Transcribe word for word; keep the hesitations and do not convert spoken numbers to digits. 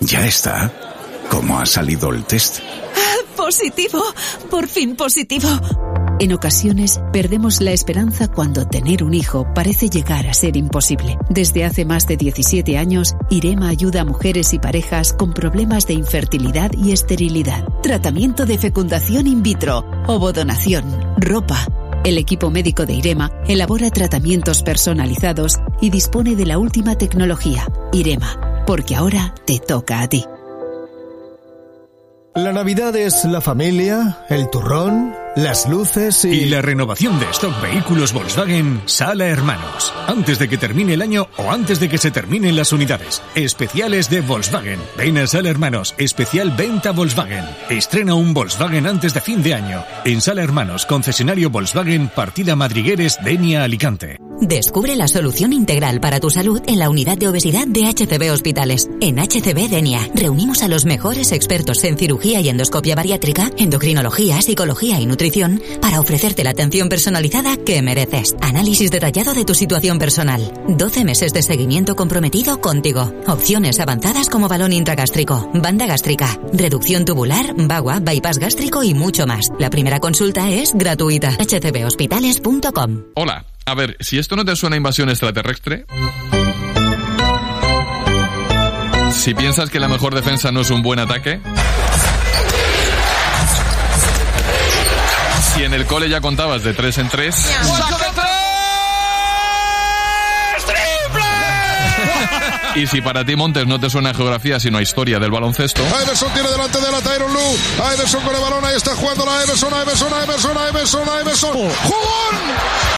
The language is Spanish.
Ya está. ¿Cómo ha salido el test? Positivo. Por fin positivo. En ocasiones, perdemos la esperanza cuando tener un hijo parece llegar a ser imposible. Desde hace más de diecisiete años, IREMA ayuda a mujeres y parejas con problemas de infertilidad y esterilidad. Tratamiento de fecundación in vitro, ovodonación, ropa. El equipo médico de IREMA elabora tratamientos personalizados y dispone de la última tecnología. IREMA, porque ahora te toca a ti. La Navidad es la familia, el turrón, las luces y... Y la renovación de stock vehículos Volkswagen Sala Hermanos. Antes de que termine el año o antes de que se terminen las unidades. Especiales de Volkswagen. Ven a Sala Hermanos. Especial venta Volkswagen. Estrena un Volkswagen antes de fin de año. En Sala Hermanos, concesionario Volkswagen, partida Madrigueres, Denia, Alicante. Descubre la solución integral para tu salud en la unidad de obesidad de H C B Hospitales. En H C B Denia reunimos a los mejores expertos en cirugía y endoscopia bariátrica, endocrinología, psicología y nutrición para ofrecerte la atención personalizada que mereces. Análisis detallado de tu situación personal. doce meses de seguimiento comprometido contigo. Opciones avanzadas como balón intragástrico, banda gástrica, reducción tubular, bagua, bypass gástrico y mucho más. La primera consulta es gratuita. h c b hospitales punto com. Hola. A ver, si esto no te suena a invasión extraterrestre... Si piensas que la mejor defensa no es un buen ataque... Si en el cole ya contabas de tres en tres... ¡Saca tres! ¡Triple! Y si para ti, Montes, no te suena a geografía sino a historia del baloncesto... Iverson tiene delante de la Tyronn Lue. Iverson con el balón, ahí está jugando la Iverson, Iverson, Iverson, Iverson, Iverson. ¡Jugón!